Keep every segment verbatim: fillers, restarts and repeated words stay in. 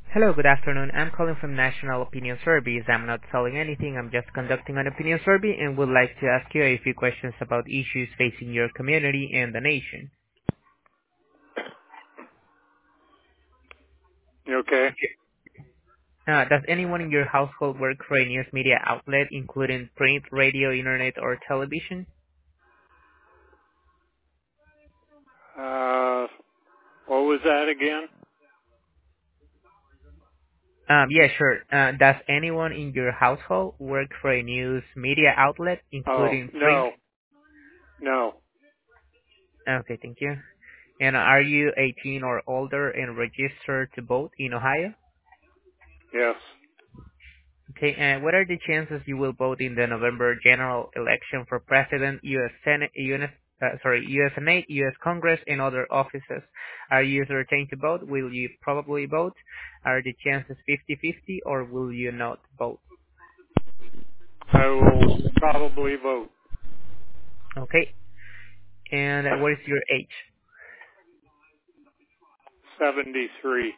Hello, good afternoon. I'm calling from National Opinion Surveys. I'm not selling anything. I'm just conducting an opinion survey and would like to ask you a few questions about issues facing your community and the nation. You okay? Uh, does anyone in your household work for a news media outlet, including print, radio, internet, or television? Uh, what was that again? Um, yeah, sure. Uh, does anyone in your household work for a news media outlet, Oh, including print? no, no, Okay, thank you. And are you eighteen or older and registered to vote in Ohio? yes, Okay, and what are the chances you will vote in the November general election for President, U S. Senate, U S, uh, sorry, U S. Senate, U S. Congress, and other offices? Are you certain to vote? Will you probably vote? Are the chances fifty-fifty, or will you not vote? I will probably vote. Okay, and uh, what is your age? seventy-three.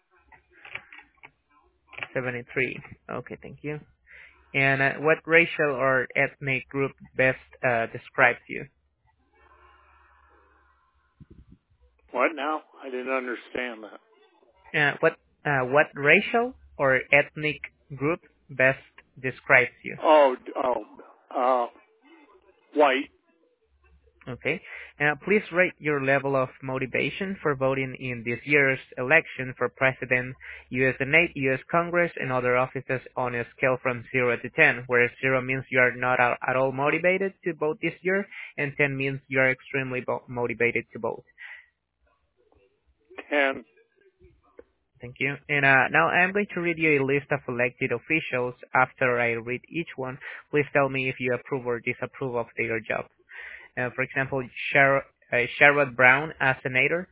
seventy-three. Okay, thank you. And uh, what racial or ethnic group best uh, describes you? What now? I didn't understand that. Uh, what uh, what racial or ethnic group best describes you? Oh, d- oh, uh, white. Okay. Uh, please rate your level of motivation for voting in this year's election for President, U S. Senate, U S. Congress, and other offices on a scale from zero to ten, where zero means you are not a- at all motivated to vote this year, and ten means you are extremely vo- motivated to vote. ten. Thank you. And uh, now I'm going to read you a list of elected officials. After I read each one, please tell me if you approve or disapprove of their job. Uh, for example, Sher- uh, Sherrod Brown as senator.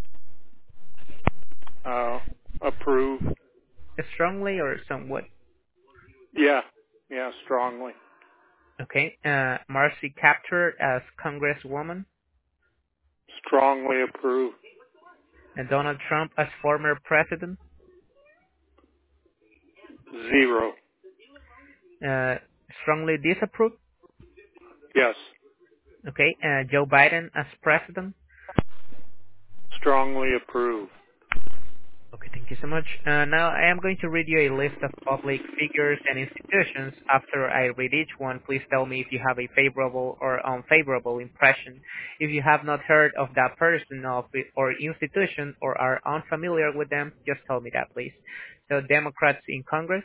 Uh, approve. Strongly or somewhat? Yeah, yeah, strongly. Okay. Uh, Marcy Kaptur as Congresswoman. Strongly approve. And Donald Trump as former president. Zero. Uh, strongly disapprove. Yes. Okay. Uh, Joe Biden as president. Strongly approve. Okay, thank you so much. Uh, now I am going to read you a list of public figures and institutions. After I read each one, please tell me if you have a favorable or unfavorable impression. If you have not heard of that person of it- or institution or are unfamiliar with them, just tell me that, please. So Democrats in Congress.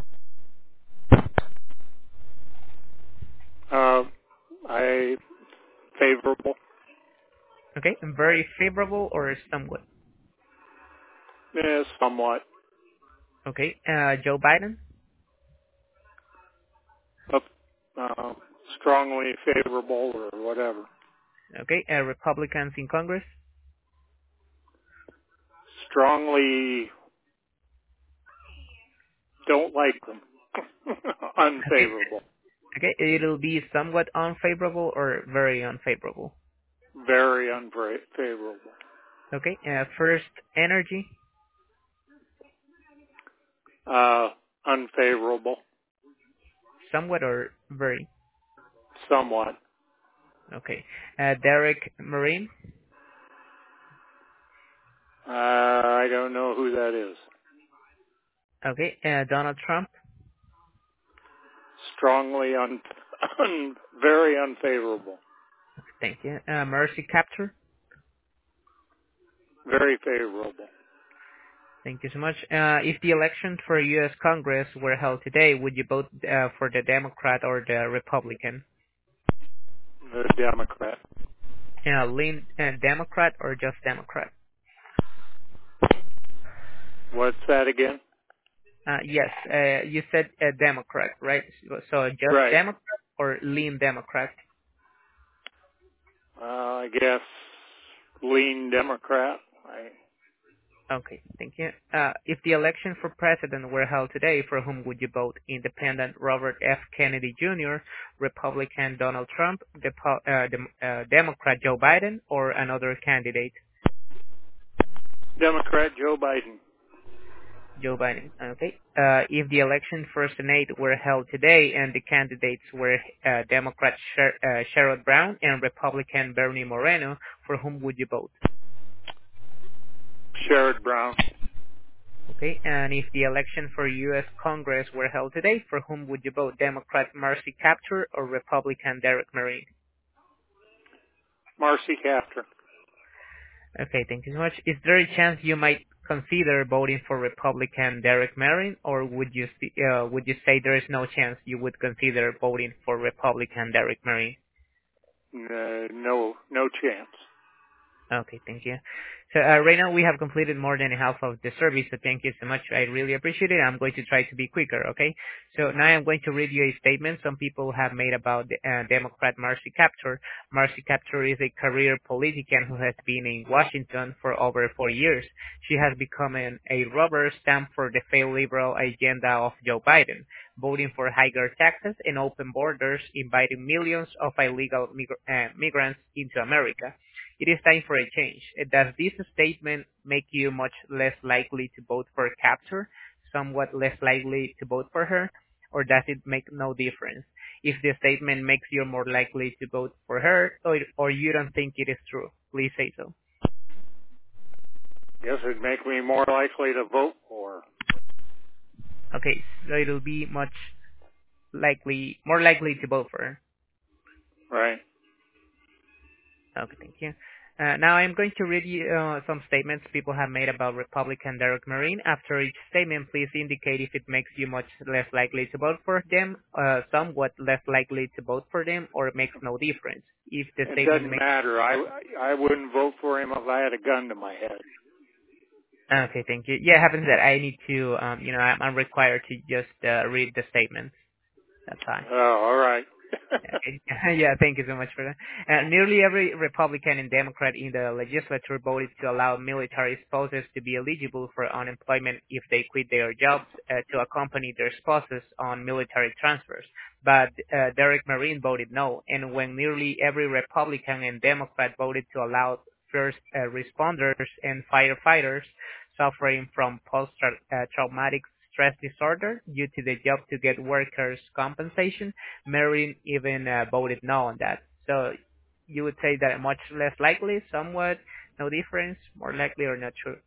Uh, I favorable. Okay, very favorable or somewhat. Yeah, somewhat. Okay, uh, Joe Biden. Up, uh, strongly favorable or whatever. Okay, uh, Republicans in Congress. Strongly don't like them. Okay, Unfavorable. okay, it'll be somewhat unfavorable or very unfavorable. Very unfavorable. Okay, uh, first energy. Uh, unfavorable. Somewhat or very? Somewhat. Okay. Uh, Derek Marine. Uh, I don't know who that is. Okay. Uh, Donald Trump. Strongly un, un very unfavorable. Thank you. Uh, Mercy Capture. Very favorable. Thank you so much. Uh, if the election for U S. Congress were held today, would you vote uh, for the Democrat or the Republican? The Democrat. Uh, lean uh, Democrat or just Democrat? What's that again? Uh, yes, uh, you said uh, Democrat, right? So just Right. Democrat or lean Democrat? Uh, I guess lean Democrat. I, Okay, thank you. Uh, if the election for president were held today, for whom would you vote? Independent Robert F. Kennedy Junior, Republican Donald Trump, Depo- uh, Dem- uh, Democrat Joe Biden, or another candidate? Democrat Joe Biden. Joe Biden. Okay. Uh, if the election for Senate were held today and the candidates were uh, Democrat Sher- uh, Sherrod Brown and Republican Bernie Moreno, for whom would you vote? Sherrod Brown. Okay. And if the election for U S Congress were held today, for whom would you vote? Democrat Marcy Kaptur or Republican Derek Marine? Marcy Kaptur. Okay, thank you so much. Is there a chance you might consider voting for Republican Derek Merrin, or would you uh, would you say there is no chance you would consider voting for Republican Derek Merrin? Uh, no, no chance. Okay, thank you. So uh, right now we have completed more than half of the survey, so thank you so much. I really appreciate it. I'm going to try to be quicker, okay? So now I'm going to read you a statement some people have made about the, uh, Democrat Marcy Kaptur. Marcy Kaptur is a career politician who has been in Washington for over four years. She has become an, a rubber stamp for the failed liberal agenda of Joe Biden, voting for higher taxes and open borders, inviting millions of illegal mig- uh, migrants into America. It is time for a change. Does this statement make you much less likely to vote for Kaptur, somewhat less likely to vote for her, or does it make no difference? If the statement makes you more likely to vote for her, or, or you don't think it is true, please say so. Guess it'd make me more likely to vote for her. Okay, so it'll be much likely, more likely to vote for her. Right. Okay, thank you. Uh, now I'm going to read you uh, some statements people have made about Republican Derek Marine. After each statement, please indicate if it makes you much less likely to vote for them, uh, somewhat less likely to vote for them, or it makes no difference. If the It statement doesn't makes... matter. I, I wouldn't vote for him if I had a gun to my head. Okay, thank you. Yeah, it happens that I need to, um, you know, I'm, I'm required to just uh, read the statements. That's fine. Oh, all right. Okay. Yeah, thank you so much for that. Uh, nearly every Republican and Democrat in the legislature voted to allow military spouses to be eligible for unemployment if they quit their jobs uh, to accompany their spouses on military transfers. But uh, Derek Marine voted no, and when nearly every Republican and Democrat voted to allow first uh, responders and firefighters suffering from post-traumatic stress disorder due to the job to get workers' compensation, Marin even uh, voted no on that. So you would say that much less likely, somewhat, no difference, more likely or not true?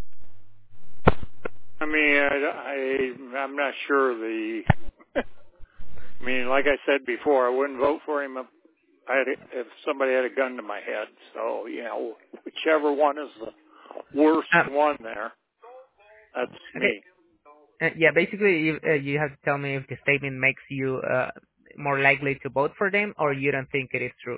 I mean, I, I, I'm not sure the, I mean, like I said before, I wouldn't vote for him if, I had, if somebody had a gun to my head. So, you know, whichever one is the worst Um, one there, that's okay. me. Uh, yeah, basically you, uh, you have to tell me if the statement makes you uh, more likely to vote for them or you don't think it is true.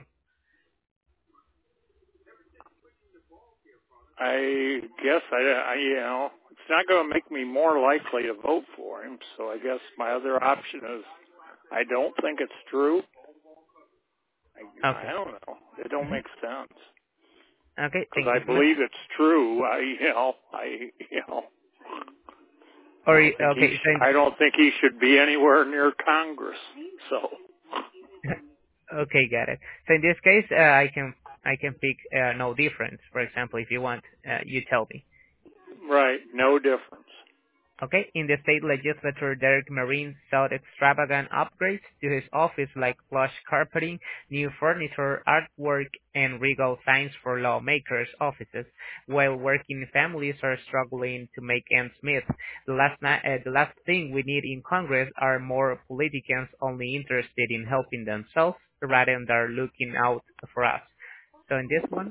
I guess I, I you know, it's not going to make me more likely to vote for him. So I guess my other option is I don't think it's true. I, I Okay. don't know. It don't hmm make sense Okay, because thank you I so much. believe it's true. I, you know, I, you know, I Or, don't think he. okay, Sh- so I don't think he should be anywhere near Congress. So. okay, got it. So in this case, uh, I can I can pick uh, no difference. For example, if you want, uh, you tell me. Right. No difference. Okay, in the state legislature, Derek Marine sought extravagant upgrades to his office like plush carpeting, new furniture, artwork, and regal signs for lawmakers' offices, while working families are struggling to make ends meet. The last, na- uh, the last thing we need in Congress are more politicians only interested in helping themselves rather than looking out for us. So in this one,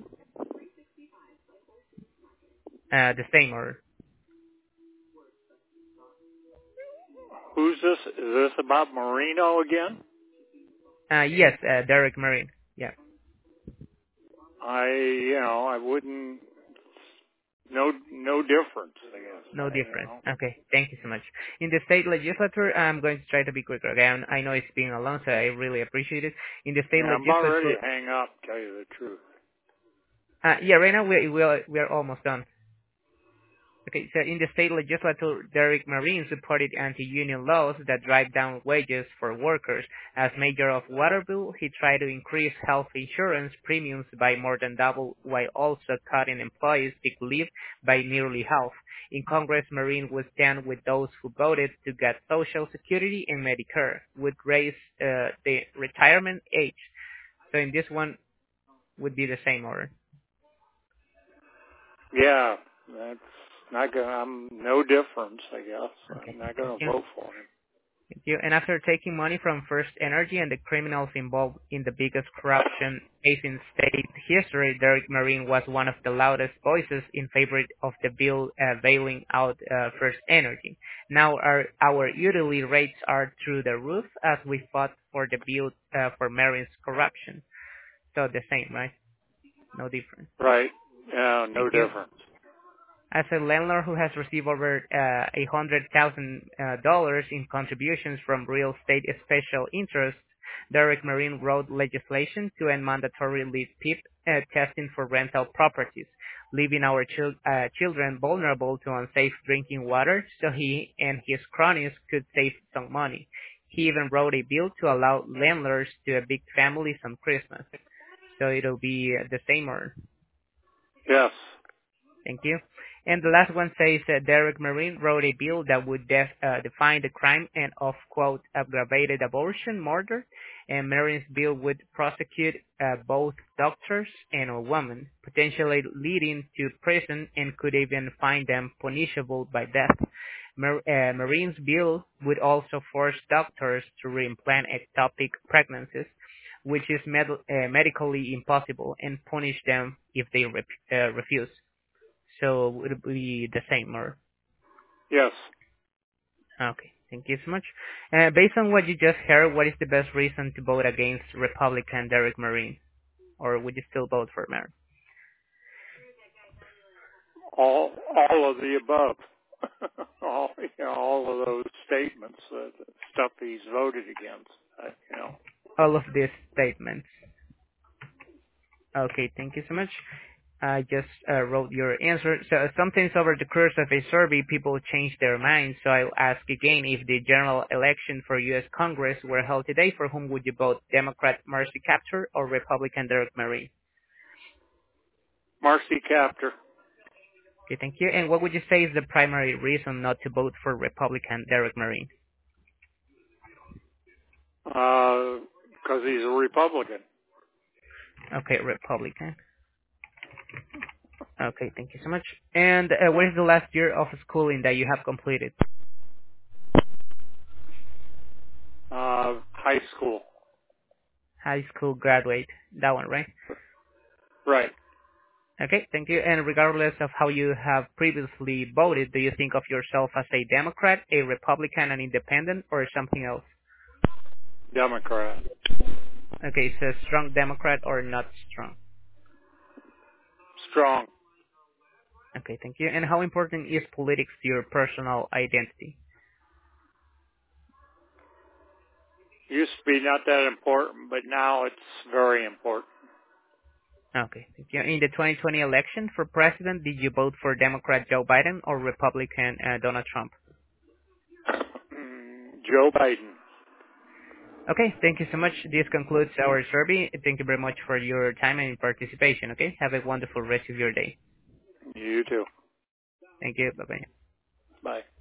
uh, the same or Who's this? Is this about Marino again? uh, yes, uh, Derek Marine. Yeah. I, you know, I wouldn't. No, no difference. I guess. No I, you difference. know. Okay, thank you so much. In the state legislature, I'm going to try to be quicker. Again, I know it's been a long, so I really appreciate it. In the state Yeah, I'm about ready legislature, to hang up. Tell you the truth. uh, yeah, right now we we are, we are almost done. Okay, so in the state legislature, Derek Marine supported anti-union laws that drive down wages for workers. As mayor of Waterville, he tried to increase health insurance premiums by more than double, while also cutting employees' sick leave by nearly half. In Congress, Marine would stand with those who voted to get Social Security and Medicare, would raise uh, the retirement age. So in this one, would be the same order. Yeah, that's not gonna. I'm no difference, I guess. Okay, I'm not thank gonna you. vote for him. Thank you. And after taking money from First Energy and the criminals involved in the biggest corruption case in state history, Derek Marine was one of the loudest voices in favor of the bill uh, bailing out uh, First Energy. Now our, our utility rates are through the roof as we fought for the bill uh, for Marine's corruption. So the same, right? No difference. Right. Yeah, no Thank you. difference. As a landlord who has received over uh, one hundred thousand dollars uh, in contributions from real estate special interests, Derek Marine wrote legislation to end mandatory lead PIP uh, testing for rental properties, leaving our chil- uh, children vulnerable to unsafe drinking water so he and his cronies could save some money. He even wrote a bill to allow landlords to evict families on Christmas. So it'll be uh, the same or... Yes. Thank you. And the last one says that Derek Marine wrote a bill that would def, uh, define the crime and of, quote, aggravated abortion, murder, and Marine's bill would prosecute uh, both doctors and a woman, potentially leading to prison and could even find them punishable by death. Mar- uh, Marine's bill would also force doctors to reimplant ectopic pregnancies, which is med- uh, medically impossible, and punish them if they rep- uh, refuse. So it would be the same, or? Yes. Okay, thank you so much. Uh, based on what you just heard, what is the best reason to vote against Republican Derek Marine? Or would you still vote for Marine? All all of the above. all you know, all of those statements, uh, the stuff he's voted against. Uh, you know. All of these statements. Okay, thank you so much. I just uh, wrote your answer. So sometimes over the course of a survey, people change their minds. So I'll ask again, if the general election for U S Congress were held today, for whom would you vote? Democrat Marcy Kaptur or Republican Derek Marine? Marcy Kaptur. Okay, thank you. And what would you say is the primary reason not to vote for Republican Derek Marine? Uh, because he's a Republican. Okay, Republican. Okay, thank you so much. And uh, what is the last year of schooling that you have completed? Uh, high school. High school graduate. That one, right? Right. Okay, thank you. And regardless of how you have previously voted, do you think of yourself as a Democrat, a Republican, an independent, or something else? Democrat. Okay, so strong Democrat or not strong? Strong. Okay, thank you. And how important is politics to your personal identity? Used to be not that important, but now it's very important. Okay, thank you. In the twenty twenty election for president, did you vote for Democrat Joe Biden or Republican uh, Donald Trump? Joe Biden. Okay, thank you so much. This concludes our survey. Thank you very much for your time and participation, okay? Have a wonderful rest of your day. You too. Thank you. Bye-bye. Bye.